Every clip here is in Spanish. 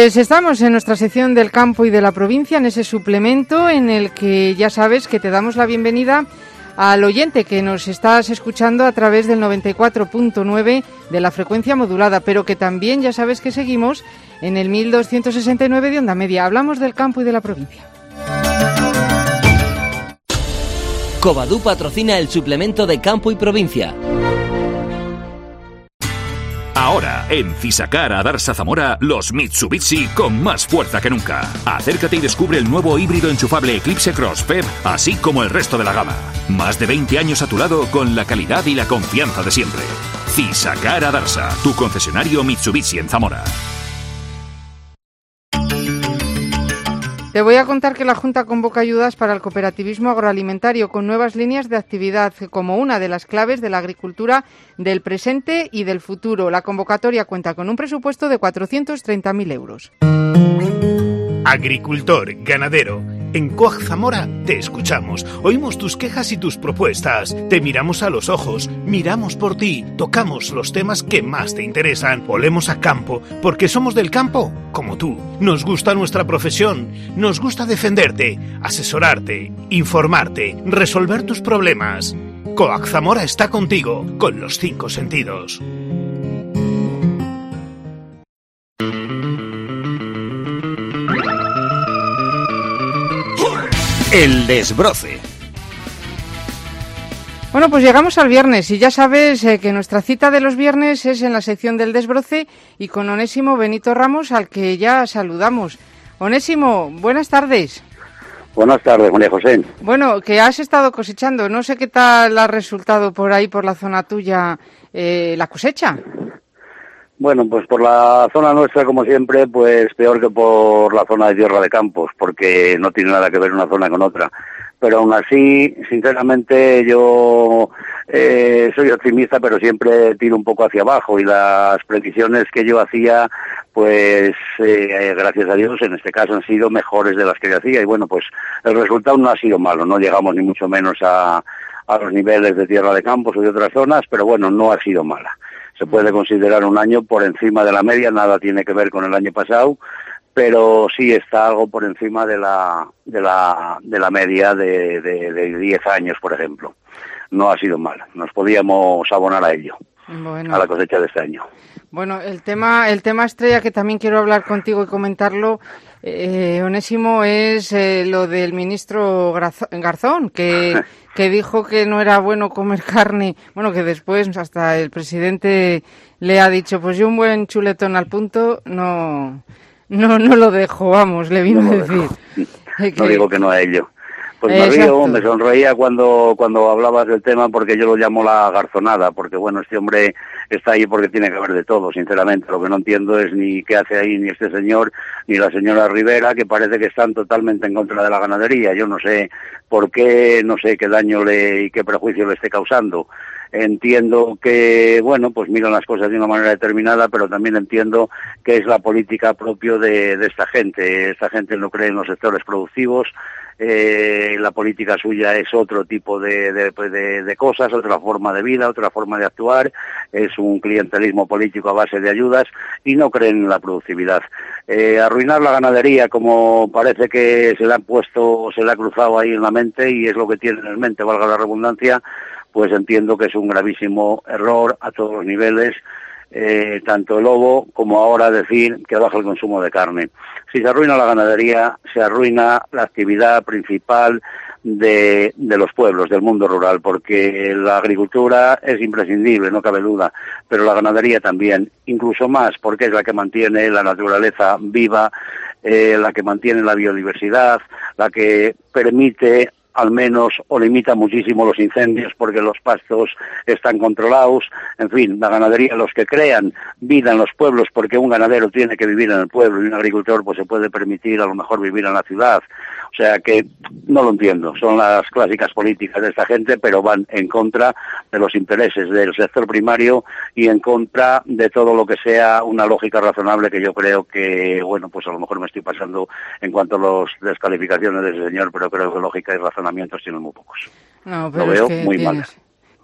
Pues estamos en nuestra sección del campo y de la provincia, en ese suplemento en el que ya sabes que te damos la bienvenida al oyente que nos estás escuchando a través del 94.9 de la frecuencia modulada, pero que también ya sabes que seguimos en el 1269 de onda media. Hablamos del campo y de la provincia. Covadú patrocina el suplemento de campo y provincia. Ahora, en Fisacar Adarsa Zamora, los Mitsubishi con más fuerza que nunca. Acércate y descubre el nuevo híbrido enchufable Eclipse Cross PHEV, así como el resto de la gama. Más de 20 años a tu lado con la calidad y la confianza de siempre. Fisacar Adarsa, tu concesionario Mitsubishi en Zamora. Te voy a contar que la Junta convoca ayudas para el cooperativismo agroalimentario con nuevas líneas de actividad como una de las claves de la agricultura del presente y del futuro. La convocatoria cuenta con un presupuesto de 430.000 euros. Agricultor, ganadero. En COAG Zamora te escuchamos, oímos tus quejas y tus propuestas, te miramos a los ojos, miramos por ti, tocamos los temas que más te interesan, olemos a campo, porque somos del campo, como tú. Nos gusta nuestra profesión, nos gusta defenderte, asesorarte, informarte, resolver tus problemas. COAG Zamora está contigo, con los 5 sentidos. El desbroce. Bueno, pues llegamos al viernes y ya sabes que nuestra cita de los viernes es en la sección del desbroce y con Onésimo Benito Ramos, al que ya saludamos. Onésimo, buenas tardes. Buenas tardes, María José. Bueno, que has estado cosechando, no sé qué tal ha resultado por ahí, por la zona tuya, la cosecha. Bueno, pues por la zona nuestra, como siempre, pues peor que por la zona de Tierra de Campos, porque no tiene nada que ver una zona con otra. Pero aún así, sinceramente, yo soy optimista, pero siempre tiro un poco hacia abajo, y las previsiones que yo hacía, pues gracias a Dios, en este caso han sido mejores de las que yo hacía, y bueno, pues el resultado no ha sido malo, no llegamos ni mucho menos a los niveles de Tierra de Campos o de otras zonas, pero bueno, no ha sido mala. Se puede considerar un año por encima de la media, nada tiene que ver con el año pasado, pero sí está algo por encima de la media de 10 años, por ejemplo. No ha sido mal, nos podíamos abonar a ello, a la cosecha de este año. Bueno, el tema estrella que también quiero hablar contigo y comentarlo, Onésimo, es lo del ministro Garzón, que dijo que no era bueno comer carne, bueno, que después hasta el presidente le ha dicho, pues yo un buen chuletón al punto no lo dejo, vamos, le vino a decir. No digo que no a ello. Pues me sonreía cuando hablabas del tema, porque yo lo llamo la garzonada, porque bueno, este hombre está ahí porque tiene que haber de todo, sinceramente. Lo que no entiendo es ni qué hace ahí ni este señor, ni la señora Rivera, que parece que están totalmente en contra de la ganadería. Yo no sé por qué, no sé qué daño y qué prejuicio le esté causando. Entiendo que, bueno, pues miran las cosas de una manera determinada, pero también entiendo que es la política propio de esta gente. Esta gente no cree en los sectores productivos. La política suya es otro tipo de cosas, otra forma de vida, otra forma de actuar, es un clientelismo político a base de ayudas y no creen en la productividad. Arruinar la ganadería, como parece que se le ha cruzado ahí en la mente, y es lo que tienen en mente, valga la redundancia, pues entiendo que es un gravísimo error a todos los niveles. Tanto el lobo como ahora decir que baja el consumo de carne. Si se arruina la ganadería, se arruina la actividad principal de los pueblos, del mundo rural, porque la agricultura es imprescindible, no cabe duda, pero la ganadería también, incluso más, porque es la que mantiene la naturaleza viva, la que mantiene la biodiversidad, la que permite al menos o limita muchísimo los incendios porque los pastos están controlados. En fin, la ganadería, los que crean vida en los pueblos, porque un ganadero tiene que vivir en el pueblo y un agricultor pues se puede permitir a lo mejor vivir en la ciudad. O sea que no lo entiendo, son las clásicas políticas de esta gente, pero van en contra de los intereses del sector primario y en contra de todo lo que sea una lógica razonable, que yo creo que, bueno, pues a lo mejor me estoy pasando en cuanto a las descalificaciones de ese señor, pero creo que lógica y razonamientos tienen muy pocos. No, pero lo veo muy mal.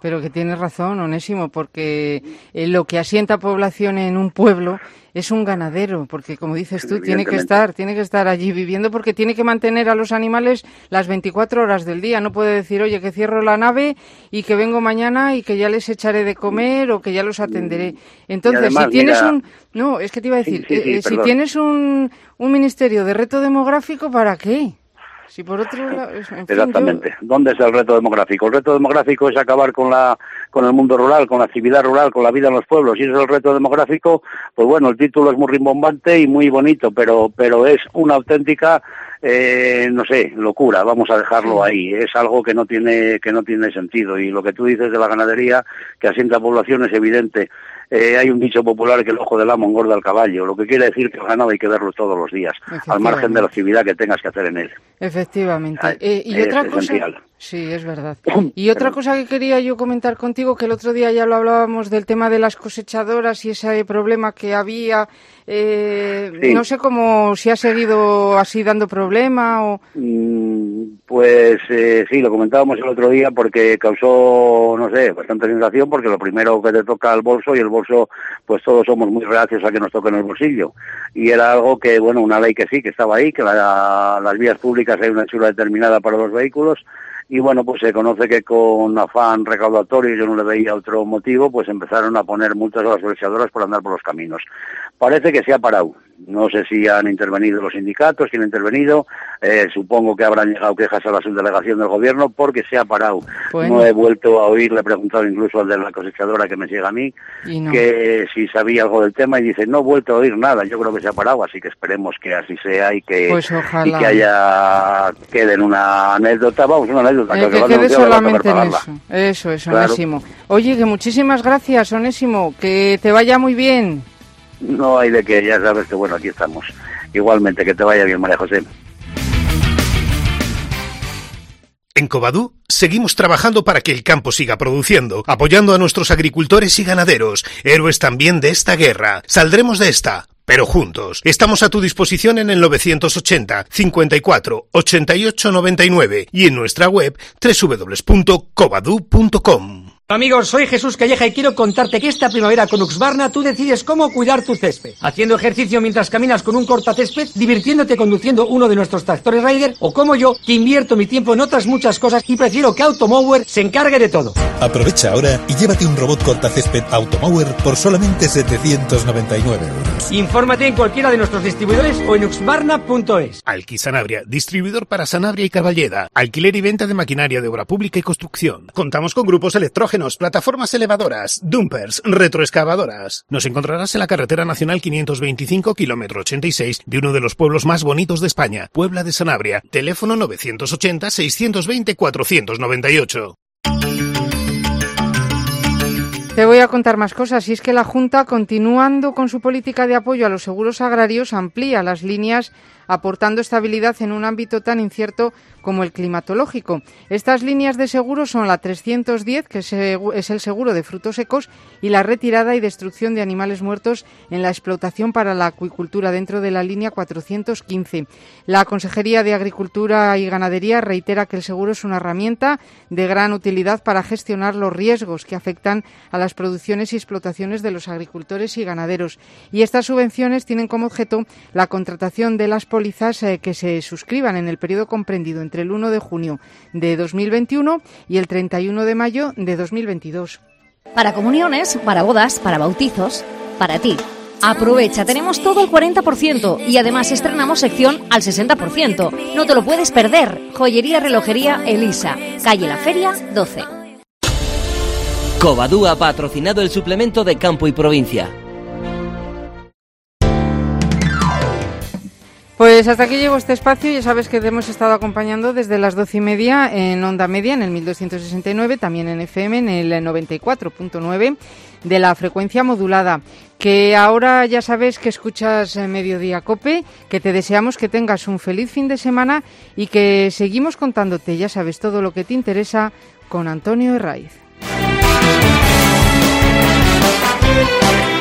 Pero que tienes razón, Onésimo, porque lo que asienta población en un pueblo es un ganadero, porque como dices tú, tiene que estar allí viviendo, porque tiene que mantener a los animales las 24 horas del día. No puede decir, oye, que cierro la nave y que vengo mañana y que ya les echaré de comer o que ya los atenderé. Entonces, además, si tienes No, es que te iba a decir, si tienes un ministerio de reto demográfico, ¿para qué? Si por otro lado, en fin, exactamente. ¿Dónde es el reto demográfico? El reto demográfico es acabar con el mundo rural, con la actividad rural, con la vida en los pueblos. Y ese es el reto demográfico. Pues bueno, el título es muy rimbombante y muy bonito, pero es una auténtica, no sé, locura. Vamos a dejarlo ahí. Es algo que no tiene sentido. Y lo que tú dices de la ganadería, que asienta población, es evidente. Hay un dicho popular que el ojo del amo engorda al caballo, lo que quiere decir que el ganado hay que verlo todos los días, al margen de la actividad que tengas que hacer en él. Efectivamente. Y otra cosa, esencial. Sí, es verdad. Y otra cosa que quería yo comentar contigo, que el otro día ya lo hablábamos del tema de las cosechadoras y ese problema que había, no sé cómo, si ha seguido así dando problema o... Pues sí, lo comentábamos el otro día porque causó, no sé, bastante sensación, porque lo primero que te toca el bolso, y el bolso, pues todos somos muy reacios a que nos toquen el bolsillo. Y era algo que, bueno, una ley que sí, que estaba ahí, que las vías públicas hay una anchura determinada para los vehículos, y bueno, pues se conoce que con afán recaudatorio, yo no le veía otro motivo, pues empezaron a poner multas a las cosechadoras por andar por los caminos. Parece que se ha parado. No sé si han intervenido los sindicatos, quién ha intervenido. Supongo que habrán llegado quejas a la subdelegación del gobierno porque se ha parado. Bueno. No he vuelto a oír, le he preguntado incluso al de la cosechadora que me llega a mí, que si sabía algo del tema, y dice, no he vuelto a oír nada, yo creo que se ha parado, así que esperemos que así sea y que, pues ojalá, y que quede en una anécdota, una anécdota. Que quede solamente en eso. Eso es, claro. Onésimo. Oye, que muchísimas gracias, Onésimo, que te vaya muy bien. No hay de que, ya sabes que bueno, aquí estamos. Igualmente, que te vaya bien, María José. En Covadú seguimos trabajando para que el campo siga produciendo, apoyando a nuestros agricultores y ganaderos, héroes también de esta guerra. Saldremos de esta, pero juntos. Estamos a tu disposición en el 980 54 88 99 y en nuestra web www.covadú.com. Amigos, soy Jesús Calleja y quiero contarte que esta primavera con Husqvarna tú decides cómo cuidar tu césped. Haciendo ejercicio mientras caminas con un cortacésped, divirtiéndote conduciendo uno de nuestros tractores Raider, o como yo, que invierto mi tiempo en otras muchas cosas y prefiero que Automower se encargue de todo. Aprovecha ahora y llévate un robot cortacésped Automower por solamente 799 €. Infórmate en cualquiera de nuestros distribuidores o en husqvarna.es. Alqui Sanabria, distribuidor para Sanabria y Carballeda. Alquiler y venta de maquinaria de obra pública y construcción. Contamos con grupos electrógenos, plataformas elevadoras, dumpers, retroexcavadoras. Nos encontrarás en la carretera nacional 525, kilómetro 86, de uno de los pueblos más bonitos de España, Puebla de Sanabria. Teléfono 980 620 498. Te voy a contar más cosas, y es que la Junta, continuando con su política de apoyo a los seguros agrarios, amplía las líneas aportando estabilidad en un ámbito tan incierto como el climatológico. Estas líneas de seguro son la 310, que es el seguro de frutos secos, y la retirada y destrucción de animales muertos en la explotación para la acuicultura, dentro de la línea 415. La Consejería de Agricultura y Ganadería reitera que el seguro es una herramienta de gran utilidad para gestionar los riesgos que afectan a las producciones y explotaciones de los agricultores y ganaderos. Y estas subvenciones tienen como objeto la contratación de las pólizas que se suscriban en el periodo comprendido entre el 1 de junio de 2021 y el 31 de mayo de 2022. Para comuniones, para bodas, para bautizos, para ti. Aprovecha, tenemos todo al 40% y además estrenamos sección al 60%. No te lo puedes perder. Joyería Relojería Elisa, calle La Feria 12. Covadú ha patrocinado el suplemento de Campo y Provincia. Pues hasta aquí llegó este espacio. Ya sabes que te hemos estado acompañando desde las 12:30 en Onda Media, en el 1269, también en FM, en el 94.9 de la frecuencia modulada. Que ahora ya sabes que escuchas Mediodía Cope, que te deseamos que tengas un feliz fin de semana y que seguimos contándote, ya sabes, todo lo que te interesa con Antonio Herraiz.